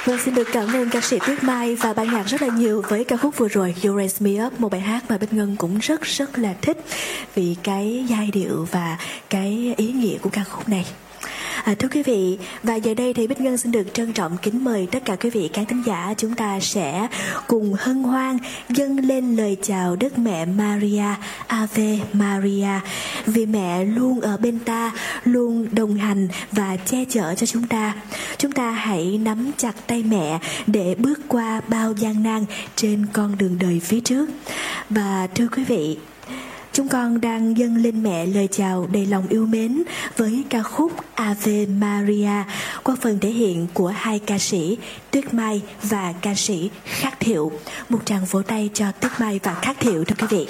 Vâng, xin được cảm ơn ca sĩ Tuyết Mai và ban nhạc rất là nhiều với ca khúc vừa rồi You Raise Me Up, một bài hát mà Bích Ngân cũng rất là thích vì cái giai điệu và cái ý nghĩa của ca khúc này. Thưa quý vị, và giờ đây thì Bích Ngân xin được trân trọng kính mời tất cả quý vị khán thính giả, chúng ta sẽ cùng hân hoan dâng lên lời chào Đức Mẹ Maria, Ave Maria, vì mẹ luôn ở bên ta, luôn đồng hành và che chở cho chúng ta. Chúng ta hãy nắm chặt tay mẹ để bước qua bao gian nan trên con đường đời phía trước. Và thưa quý vị, chúng con đang dâng lên mẹ lời chào đầy lòng yêu mến với ca khúc Ave Maria qua phần thể hiện của hai ca sĩ Tuyết Mai và ca sĩ Khắc Thiệu. Một tràng vỗ tay cho Tuyết Mai và Khắc Thiệu thưa quý vị.